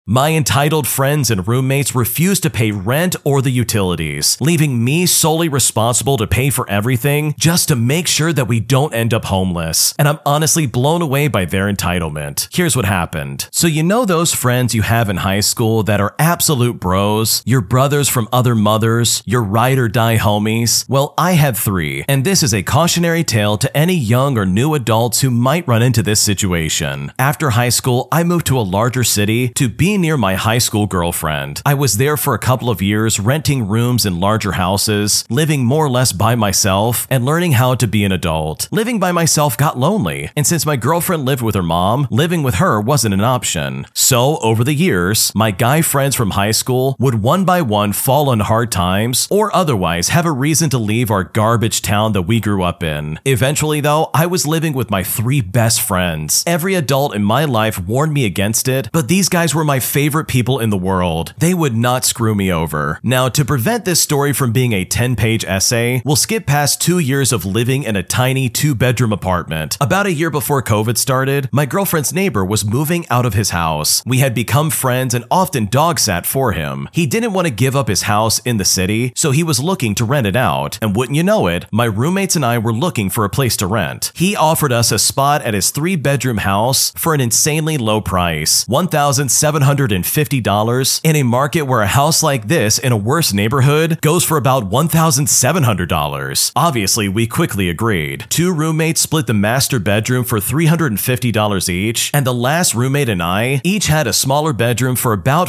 My entitled friends and roommates refused to pay rent or the utilities, leaving me solely responsible to pay for everything just to make sure that we don't end up homeless. And I'm honestly blown away by their entitlement. Here's what happened. So you know those friends you have in high school that are absolute bros, your brothers from other mothers, your ride or die homies? Well, I had 3, and this is a cautionary tale to any young or new adults who might run into this situation. After high school, I moved to a larger city to be near my high school girlfriend. I was there for a couple of years, renting rooms in larger houses, living more or less by myself, and learning how to be an adult. Living by myself got lonely, and since my girlfriend lived with her mom, living with her wasn't an option. So, over the years, my guy friends from high school would one by one fall on hard times, or otherwise have a reason to leave our garbage town that we grew up in. Eventually though, I was living with my 3 best friends. Every adult in my life warned me against it, but these guys were my favorite people in the world. They would not screw me over. Now, to prevent this story from being a 10-page essay, we'll skip past 2 years of living in a tiny 2-bedroom apartment. About a year before COVID started, my girlfriend's neighbor was moving out of his house. We had become friends and often dog sat for him. He didn't want to give up his house in the city, so he was looking to rent it out. And wouldn't you know it, my roommates and I were looking for a place to rent. He offered us a spot at his 3-bedroom house for an insanely low price, $1,750 in a market where a house like this in a worse neighborhood goes for about $1,700. Obviously, we quickly agreed. 2 roommates split the master bedroom for $350 each, and the last roommate and I each had a smaller bedroom for about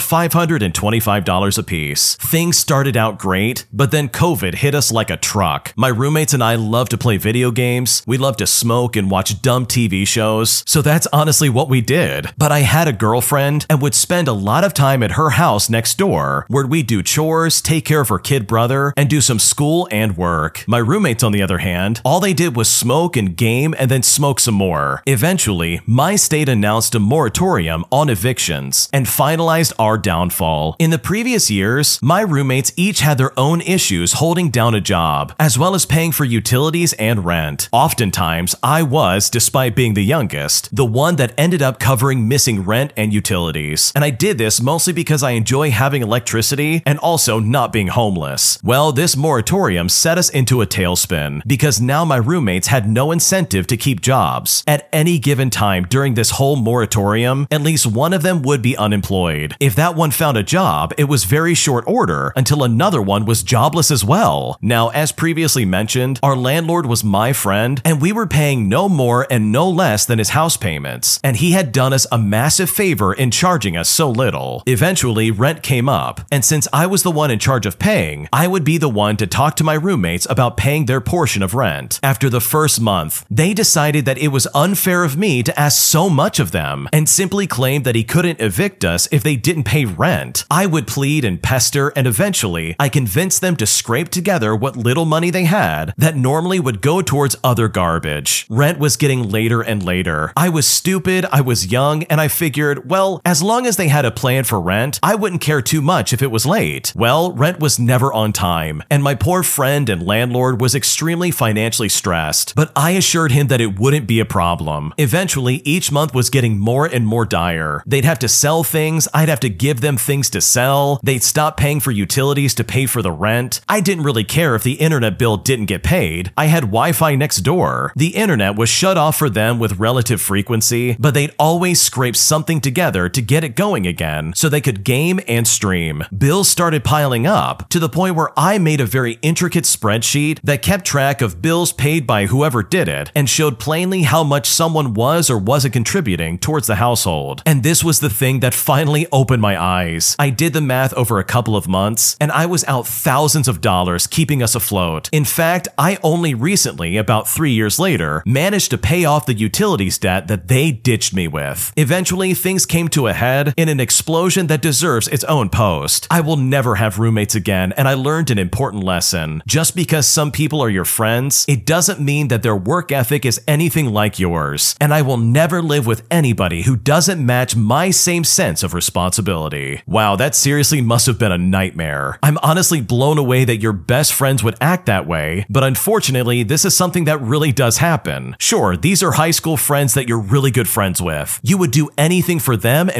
$525 apiece. Things started out great, but then COVID hit us like a truck. My roommates and I love to play video games, we love to smoke and watch dumb TV shows, so that's honestly what we did. But I had a girlfriend and would spend a lot of time at her house next door, where we'd do chores, take care of her kid brother, and do some school and work. My roommates, on the other hand, all they did was smoke and game and then smoke some more. Eventually, my state announced a moratorium on evictions and finalized our downfall. In the previous years, my roommates each had their own issues holding down a job, as well as paying for utilities and rent. Oftentimes, I was, despite being the youngest, the one that ended up covering missing rent and utilities. And I did this mostly because I enjoy having electricity and also not being homeless. Well, this moratorium set us into a tailspin because now my roommates had no incentive to keep jobs. At any given time during this whole moratorium, at least one of them would be unemployed. If that one found a job, it was very short order until another one was jobless as well. Now, as previously mentioned, our landlord was my friend and we were paying no more and no less than his house payments, and he had done us a massive favor in charging us so little. Eventually, rent came up, and since I was the one in charge of paying, I would be the one to talk to my roommates about paying their portion of rent. After the first month, they decided that it was unfair of me to ask so much of them, and simply claimed that he couldn't evict us if they didn't pay rent. I would plead and pester, and eventually, I convinced them to scrape together what little money they had that normally would go towards other garbage. Rent was getting later and later. I was stupid, I was young, and I figured, well, as long as they had a plan for rent, I wouldn't care too much if it was late. Well, rent was never on time, and my poor friend and landlord was extremely financially stressed, but I assured him that it wouldn't be a problem. Eventually, each month was getting more and more dire. They'd have to sell things, I'd have to give them things to sell, they'd stop paying for utilities to pay for the rent. I didn't really care if the internet bill didn't get paid. I had Wi-Fi next door. The internet was shut off for them with relative frequency, but they'd always scrape something together to get it going again so they could game and stream. Bills started piling up to the point where I made a very intricate spreadsheet that kept track of bills paid by whoever did it and showed plainly how much someone was or wasn't contributing towards the household. And this was the thing that finally opened my eyes. I did the math over a couple of months, and I was out thousands of dollars keeping us afloat. In fact, I only recently, about 3 years later, managed to pay off the utilities debt that they ditched me with. Eventually, things came to a head in an explosion that deserves its own post. I will never have roommates again, and I learned an important lesson. Just because some people are your friends, it doesn't mean that their work ethic is anything like yours. And I will never live with anybody who doesn't match my same sense of responsibility. Wow, that seriously must have been a nightmare. I'm honestly blown away that your best friends would act that way, but unfortunately, this is something that really does happen. Sure, these are high school friends that you're really good friends with. You would do anything for them and vice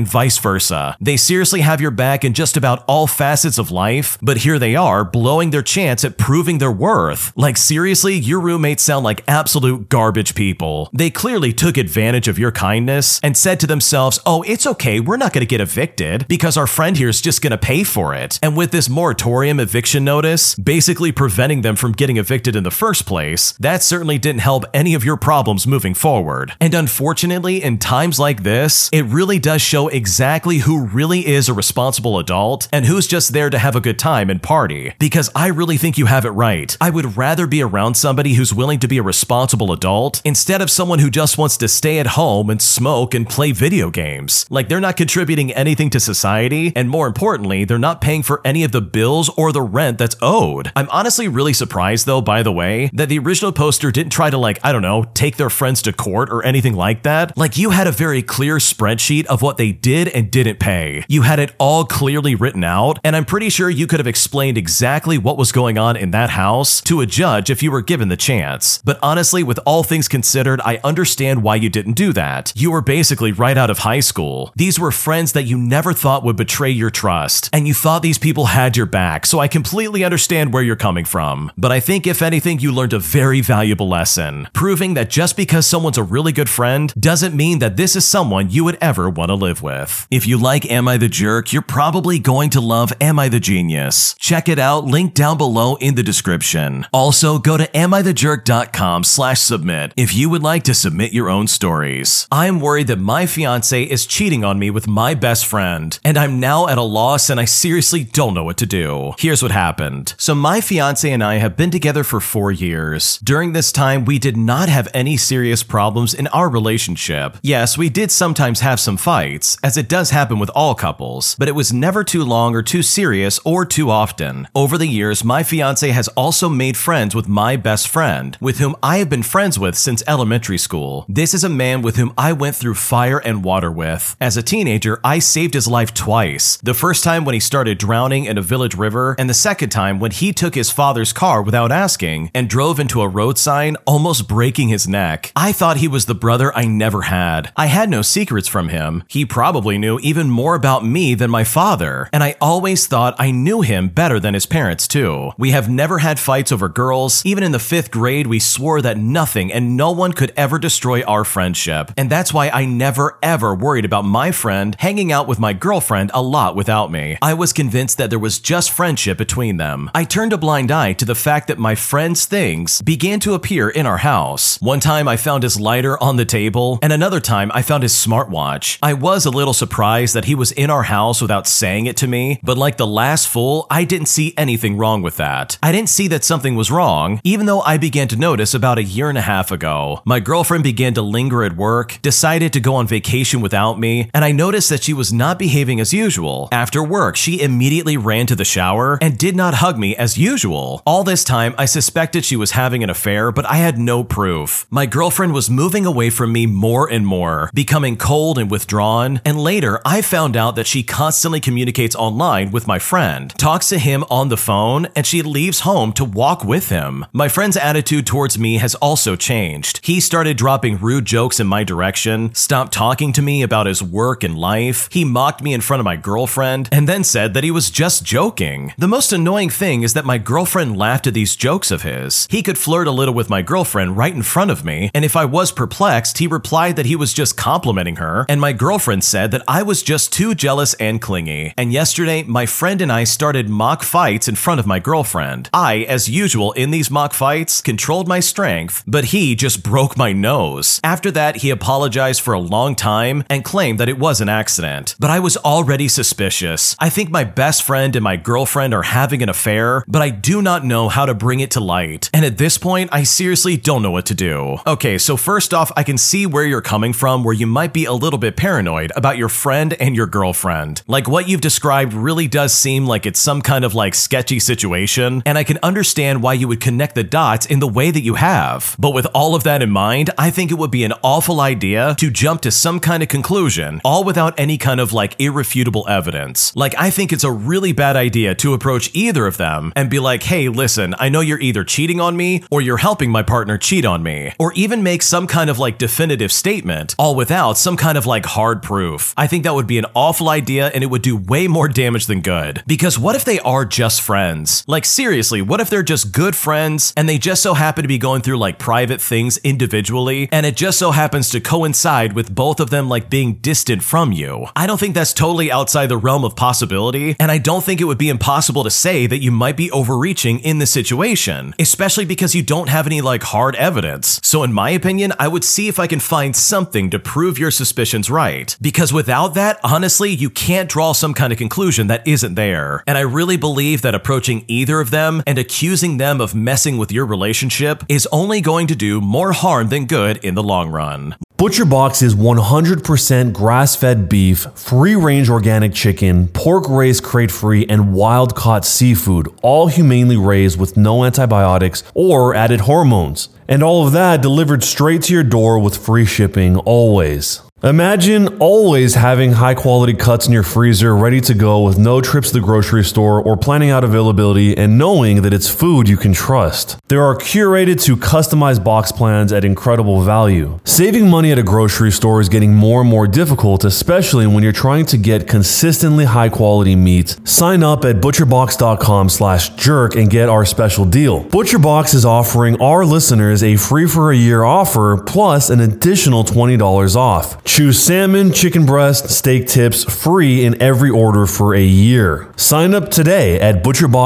versa. They seriously have your back in just about all facets of life, but here they are blowing their chance at proving their worth. Like seriously, your roommates sound like absolute garbage people. They clearly took advantage of your kindness and said to themselves, oh, it's okay, we're not going to get evicted because our friend here is just going to pay for it. And with this moratorium eviction notice, basically preventing them from getting evicted in the first place, that certainly didn't help any of your problems moving forward. And unfortunately, in times like this, it really does show exactly who really is a responsible adult and who's just there to have a good time and party. Because I really think you have it right. I would rather be around somebody who's willing to be a responsible adult instead of someone who just wants to stay at home and smoke and play video games. Like they're not contributing anything to society, and more importantly, they're not paying for any of the bills or the rent that's owed. I'm honestly really surprised though, by the way, that the original poster didn't try to take their friends to court or anything like that. Like you had a very clear spreadsheet of what they did and didn't pay. You had it all clearly written out, and I'm pretty sure you could have explained exactly what was going on in that house to a judge if you were given the chance. But honestly, with all things considered, I understand why you didn't do that. You were basically right out of high school. These were friends that you never thought would betray your trust, and you thought these people had your back, so I completely understand where you're coming from. But I think if anything, you learned a very valuable lesson, proving that just because someone's a really good friend doesn't mean that this is someone you would ever want to live with. If you like Am I the Jerk, you're probably going to love Am I the Genius. Check it out, link down below in the description. Also, go to amithejerk.com/submit if you would like to submit your own stories. I'm worried that my fiance is cheating on me with my best friend, and I'm now at a loss and I seriously don't know what to do. Here's what happened. So my fiance and I have been together for 4 years. During this time, we did not have any serious problems in our relationship. Yes, we did sometimes have some fights, as it does happen with all couples, but it was never too long or too serious or too often. Over the years, my fiance has also made friends with my best friend, with whom I have been friends with since elementary school. This is a man with whom I went through fire and water with. As a teenager, I saved his life twice. The first time when he started drowning in a village river, and the second time when he took his father's car without asking and drove into a road sign, almost breaking his neck. I thought he was the brother I never had. I had no secrets from him. He probably knew even more about me than my father, and I always thought I knew him better than his parents too. We have never had fights over girls. Even in the 5th grade, we swore that nothing and no one could ever destroy our friendship, and that's why I never ever worried about my friend hanging out with my girlfriend a lot without me. I was convinced that there was just friendship between them. I turned a blind eye to the fact that my friend's things began to appear in our house. One time I found his lighter on the table, and another time I found his smartwatch. I was a little surprised that he was in our house without saying it to me, but like the last fool, I didn't see anything wrong with that. I didn't see that something was wrong, even though I began to notice about a year and a half ago. My girlfriend began to linger at work, decided to go on vacation without me, and I noticed that she was not behaving as usual. After work, she immediately ran to the shower and did not hug me as usual. All this time, I suspected she was having an affair, but I had no proof. My girlfriend was moving away from me more and more, becoming cold and withdrawn, and later I found out that she constantly communicates online with my friend, talks to him on the phone, and she leaves home to walk with him. My friend's attitude towards me has also changed. He started dropping rude jokes in my direction, stopped talking to me about his work and life, he mocked me in front of my girlfriend, and then said that he was just joking. The most annoying thing is that my girlfriend laughed at these jokes of his. He could flirt a little with my girlfriend right in front of me, and if I was perplexed, he replied that he was just complimenting her, and my girlfriend said that I was just too jealous and clingy. And yesterday, my friend and I started mock fights in front of my girlfriend. I, as usual in these mock fights, controlled my strength, but he just broke my nose. After that, he apologized for a long time and claimed that it was an accident. But I was already suspicious. I think my best friend and my girlfriend are having an affair, but I do not know how to bring it to light. And at this point, I seriously don't know what to do. Okay, so first off, I can see where you're coming from, where you might be a little bit paranoid about your friend and your girlfriend. Like what you've described really does seem like it's some kind of sketchy situation, and I can understand why you would connect the dots in the way that you have. But with all of that in mind, I think it would be an awful idea to jump to some kind of conclusion, all without any kind of irrefutable evidence. I think it's a really bad idea to approach either of them and be like, hey, listen, I know you're either cheating on me or you're helping my partner cheat on me, or even make some kind of definitive statement, all without some kind of hard proof. I think think that would be an awful idea and it would do way more damage than good. Because what if they are just friends? Like seriously, what if they're just good friends and they just so happen to be going through like private things individually and it just so happens to coincide with both of them like being distant from you? I don't think that's totally outside the realm of possibility, and I don't think it would be impossible to say that you might be overreaching in this situation, especially because you don't have any like hard evidence. So in my opinion, I would see if I can find something to prove your suspicions right. Because without that, honestly, you can't draw some kind of conclusion that isn't there. And I really believe that approaching either of them and accusing them of messing with your relationship is only going to do more harm than good in the long run. ButcherBox is 100% grass-fed beef, free-range organic chicken, pork raised crate-free, and wild-caught seafood, all humanely raised with no antibiotics or added hormones. And all of that delivered straight to your door with free shipping always. Imagine always having high-quality cuts in your freezer ready to go with no trips to the grocery store or planning out availability and knowing that it's food you can trust. There are curated to customized box plans at incredible value. Saving money at a grocery store is getting more and more difficult, especially when you're trying to get consistently high-quality meat. Sign up at butcherbox.com/jerk and get our special deal. ButcherBox is offering our listeners a free for a year offer plus an additional $20 off. Choose salmon, chicken breast, steak tips free in every order for a year. Sign up today at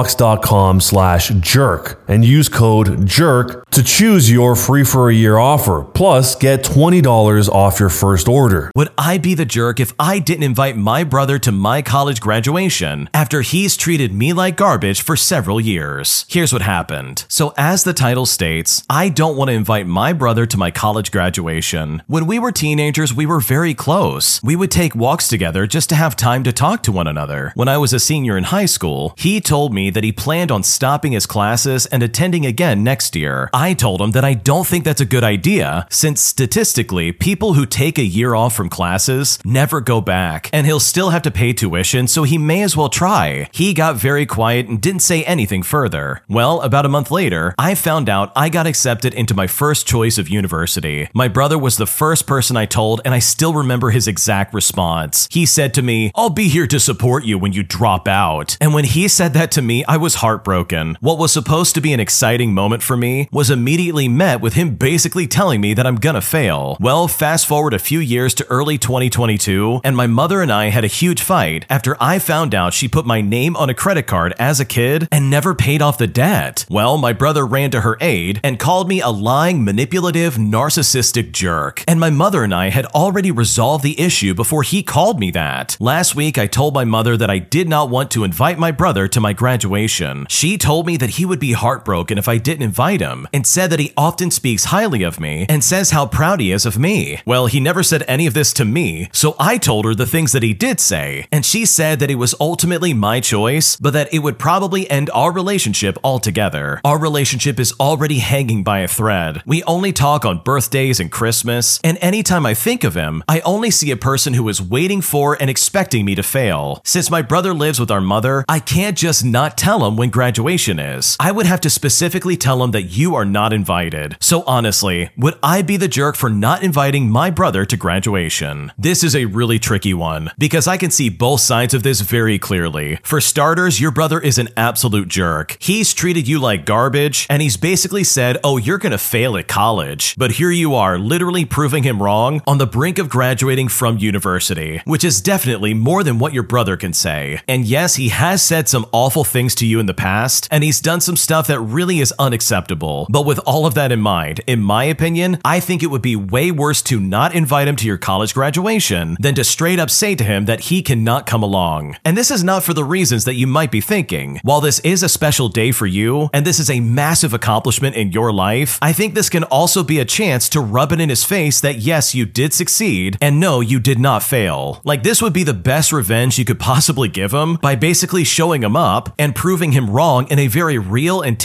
butcherbox.com/jerk and use code JERK to choose your free for a year offer. Plus, get $20 off your first order. Would I be the jerk if I didn't invite my brother to my college graduation after he's treated me like garbage for several years? Here's what happened. So as the title states, I don't want to invite my brother to my college graduation. When we were teenagers, we were very close. We would take walks together just to have time to talk to one another. When I was a senior in high school, he told me that he planned on stopping his classes and attending again next year. I told him that I don't think that's a good idea, since statistically, people who take a year off from classes never go back, and he'll still have to pay tuition, so he may as well try. He got very quiet and didn't say anything further. Well, about a month later, I found out I got accepted into my first choice of university. My brother was the first person I told, and I still remember his exact response. He said to me, "I'll be here to support you when you drop out." And when he said that to me, I was heartbroken. What was supposed to be an exciting moment for me was immediately met with him basically telling me that I'm gonna fail. Well, fast forward a few years to early 2022, and my mother and I had a huge fight after I found out she put my name on a credit card as a kid and never paid off the debt. Well, my brother ran to her aid and called me a lying, manipulative, narcissistic jerk. And my mother and I had already resolved the issue before he called me that. Last week, I told my mother that I did not want to invite my brother to my graduation. She told me that he would be heartbroken if I didn't invite him, and said that he often speaks highly of me and says how proud he is of me. Well, he never said any of this to me, so I told her the things that he did say, and she said that it was ultimately my choice, but that it would probably end our relationship altogether. Our relationship is already hanging by a thread. We only talk on birthdays and Christmas, and anytime I think of him, I only see a person who is waiting for and expecting me to fail. Since my brother lives with our mother, I can't just not tell him when graduation is. I would have to specifically tell him that you are not invited. So honestly, would I be the jerk for not inviting my brother to graduation? This is a really tricky one, because I can see both sides of this very clearly. For starters, your brother is an absolute jerk. He's treated you like garbage, and he's basically said, "Oh, you're gonna fail at college." But here you are, literally proving him wrong on the brink of graduating from university, which is definitely more than what your brother can say. And yes, he has said some awful things to you in the past, and he's done some stuff that really is unacceptable. But with all of that in mind, in my opinion, I think it would be way worse to not invite him to your college graduation than to straight up say to him that he cannot come along. And this is not for the reasons that you might be thinking. While this is a special day for you, and this is a massive accomplishment in your life, I think this can also be a chance to rub it in his face that yes, you did succeed, and no, you did not fail. Like, this would be the best revenge you could possibly give him by basically showing him up and proving him wrong in a very real and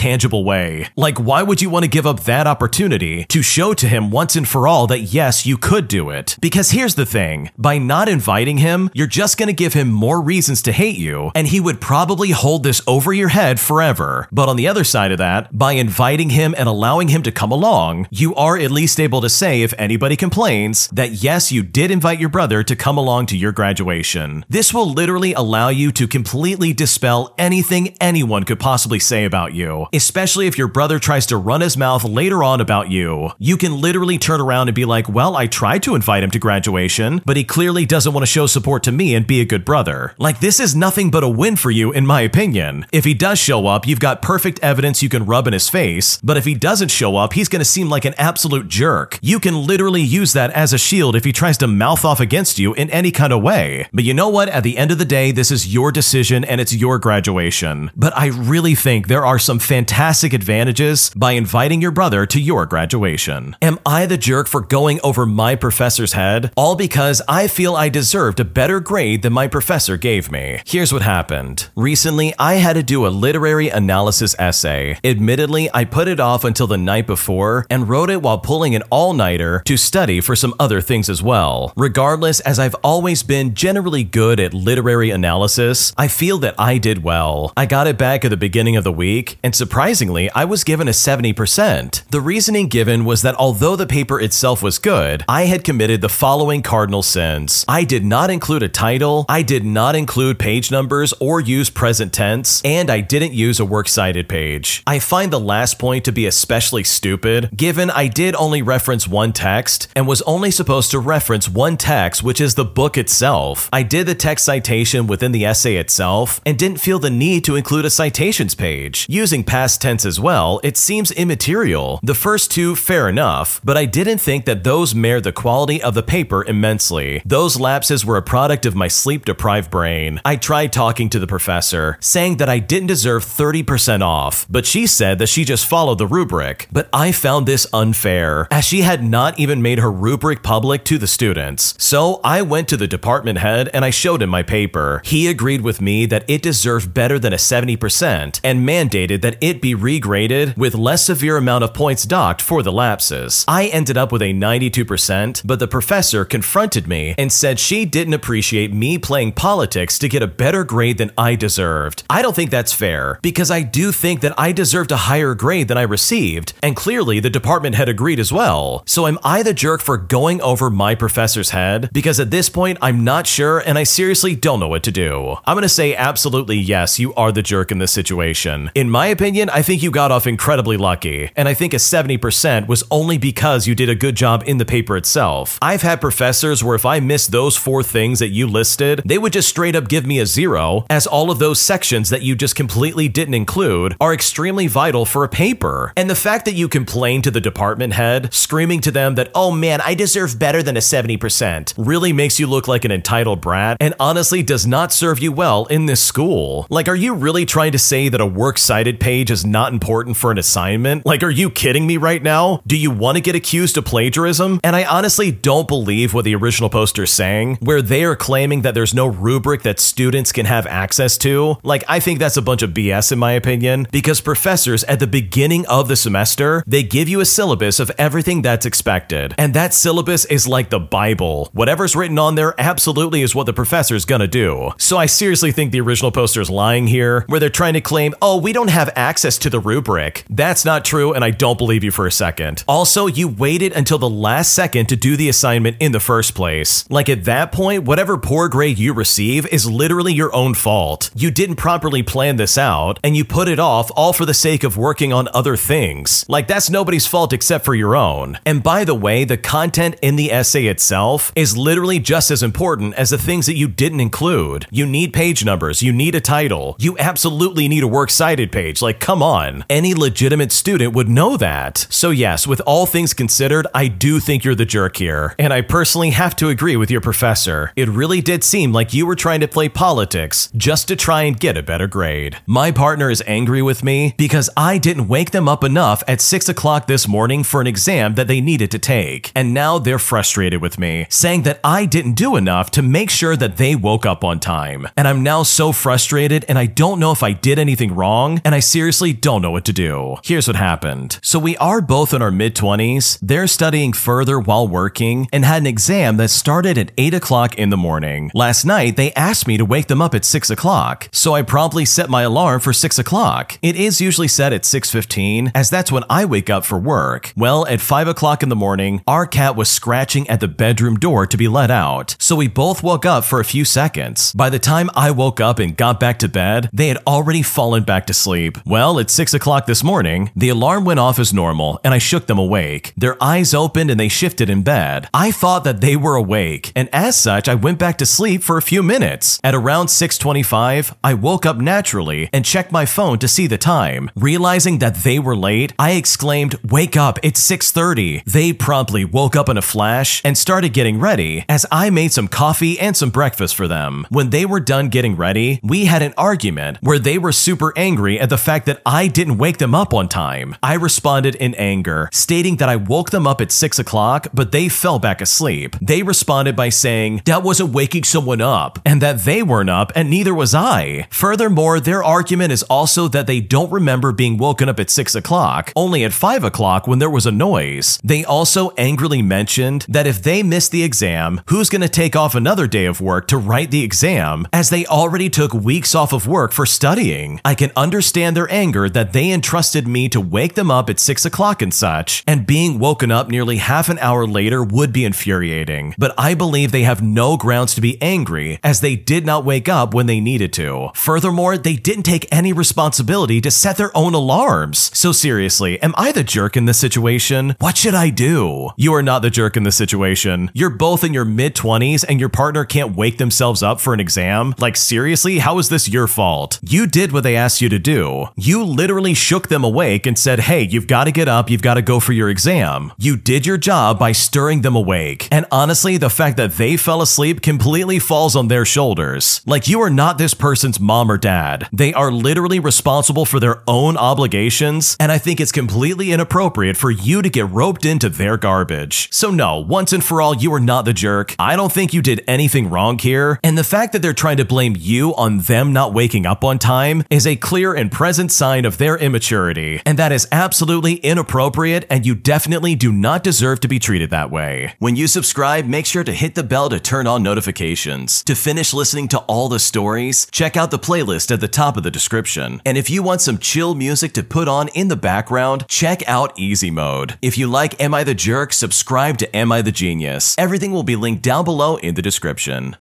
tangible way. Like, why would you want to give up that opportunity to show to him once and for all that yes, you could do it? Because here's the thing, by not inviting him, you're just going to give him more reasons to hate you, and he would probably hold this over your head forever. But on the other side of that, by inviting him and allowing him to come along, you are at least able to say, if anybody complains, that yes, you did invite your brother to come along to your graduation. This will literally allow you to completely dispel anything anyone could possibly say about you, especially if your brother tries to run his mouth later on about you. You can literally turn around and be like, well, I tried to invite him to graduation, but he clearly doesn't want to show support to me and be a good brother. Like, this is nothing but a win for you, in my opinion. If he does show up, you've got perfect evidence you can rub in his face, but if he doesn't show up, he's going to seem like an absolute jerk. You can literally use that as a shield if he tries to mouth off against you in any kind of way. But you know what? At the end of the day, this is your decision and it's your graduation. But I really think there are some fantastic advantages by inviting your brother to your graduation. Am I the jerk for going over my professor's head? All because I feel I deserved a better grade than my professor gave me. Here's what happened. Recently, I had to do a literary analysis essay. Admittedly, I put it off until the night before and wrote it while pulling an all-nighter to study for some other things as well. Regardless, as I've always been generally good at literary analysis, I feel that I did well. I got it back at the beginning of the week, and surprisingly, I was given a 70%. The reasoning given was that although the paper itself was good, I had committed the following cardinal sins. I did not include a title, I did not include page numbers or use present tense, and I didn't use a works cited page. I find the last point to be especially stupid, given I did only reference one text and was only supposed to reference one text, which is the book itself. I did the text citation within the essay itself and didn't feel the need to include a citations page. Using past tense as well, it seems immaterial. The first two, fair enough, but I didn't think that those marred the quality of the paper immensely. Those lapses were a product of my sleep-deprived brain. I tried talking to the professor, saying that I didn't deserve 30% off, but she said that she just followed the rubric. But I found this unfair, as she had not even made her rubric public to the students. So I went to the department head and I showed him my paper. He agreed with me that it deserved better than a 70% and mandated that it be regraded with less severe amount of points docked for the lapses. I ended up with a 92%, but the professor confronted me and said she didn't appreciate me playing politics to get a better grade than I deserved. I don't think that's fair, because I do think that I deserved a higher grade than I received, and clearly the department head agreed as well. So am I the jerk for going over my professor's head? Because at this point, I'm not sure and I seriously don't know what to do. I'm gonna say absolutely yes, you are the jerk in this situation. In my opinion, I think you got off incredibly lucky, and I think a 70% was only because you did a good job in the paper itself. I've had professors where if I missed those 4 things that you listed, they would just straight up give me a 0, as all of those sections that you just completely didn't include are extremely vital for a paper. And the fact that you complained to the department head, screaming to them that, oh man, I deserve better than a 70%, really makes you look like an entitled brat, and honestly does not serve you well in this school. Like, are you really trying to say that a works cited page is not important for an assignment? Like, are you kidding me right now? Do you want to get accused of plagiarism? And I honestly don't believe what the original poster is saying, where they are claiming that there's no rubric that students can have access to. Like, I think that's a bunch of BS in my opinion, because professors at the beginning of the semester, they give you a syllabus of everything that's expected. And that syllabus is like the Bible. Whatever's written on there absolutely is what the professor's gonna do. So I seriously think the original poster is lying here, where they're trying to claim, oh, we don't have access to the rubric. That's not true, and I don't believe you for a second. Also, you waited until the last second to do the assignment in the first place. Like, at that point, whatever poor grade you receive is literally your own fault. You didn't properly plan this out, and you put it off all for the sake of working on other things. Like, that's nobody's fault except for your own. And by the way, the content in the essay itself is literally just as important as the things that you didn't include. You need page numbers, you need a title, you absolutely need a works cited page. Like, come on. Any legitimate student would know that. So yes, with all things considered, I do think you're the jerk here. And I personally have to agree with your professor. It really did seem like you were trying to play politics just to try and get a better grade. My partner is angry with me because I didn't wake them up enough at 6 o'clock this morning for an exam that they needed to take. And now they're frustrated with me, saying that I didn't do enough to make sure that they woke up on time. And I'm now so frustrated, and I don't know if I did anything wrong, and I seriously seriously don't know what to do. Here's what happened. So we are both in our mid-20s, they're studying further while working, and had an exam that started at 8 o'clock in the morning. Last night, they asked me to wake them up at 6 o'clock, so I promptly set my alarm for 6 o'clock. It is usually set at 6:15, as that's when I wake up for work. Well, at 5 o'clock in the morning, our cat was scratching at the bedroom door to be let out, so we both woke up for a few seconds. By the time I woke up and got back to bed, they had already fallen back to sleep. Well, at 6 o'clock this morning, the alarm went off as normal, and I shook them awake. Their eyes opened and they shifted in bed. I thought that they were awake, and as such, I went back to sleep for a few minutes. At around 6:25, I woke up naturally and checked my phone to see the time. Realizing that they were late, I exclaimed, "Wake up, it's 6:30. They promptly woke up in a flash and started getting ready, as I made some coffee and some breakfast for them. When they were done getting ready, we had an argument where they were super angry at the fact that I didn't wake them up on time. I responded in anger, stating that I woke them up at 6 o'clock, but they fell back asleep. They responded by saying, "That wasn't waking someone up," and that they weren't up and neither was I. Furthermore, their argument is also that they don't remember being woken up at 6 o'clock, only at 5 o'clock when there was a noise. They also angrily mentioned that if they missed the exam, who's going to take off another day of work to write the exam, as they already took weeks off of work for studying. I can understand their anger that they entrusted me to wake them up at 6 o'clock and such, and being woken up nearly half an hour later would be infuriating. But I believe they have no grounds to be angry, as they did not wake up when they needed to. Furthermore, they didn't take any responsibility to set their own alarms. So seriously, am I the jerk in this situation? What should I do? You are not the jerk in this situation. You're both in your mid-20s and your partner can't wake themselves up for an exam? Like seriously, how is this your fault? You did what they asked you to do. You literally shook them awake and said, "Hey, you've got to get up, you've got to go for your exam." You did your job by stirring them awake. And honestly, the fact that they fell asleep completely falls on their shoulders. Like, you are not this person's mom or dad. They are literally responsible for their own obligations, and I think it's completely inappropriate for you to get roped into their garbage. So no, once and for all, you are not the jerk. I don't think you did anything wrong here, and the fact that they're trying to blame you on them not waking up on time is a clear and present sign of their immaturity, and that is absolutely inappropriate, and you definitely do not deserve to be treated that way. When you subscribe, make sure to hit the bell to turn on notifications. To finish listening to all the stories, check out the playlist at the top of the description. And if you want some chill music to put on in the background, check out Easy Mode. If you like Am I the Jerk, subscribe to Am I the Genius. Everything will be linked down below in the description.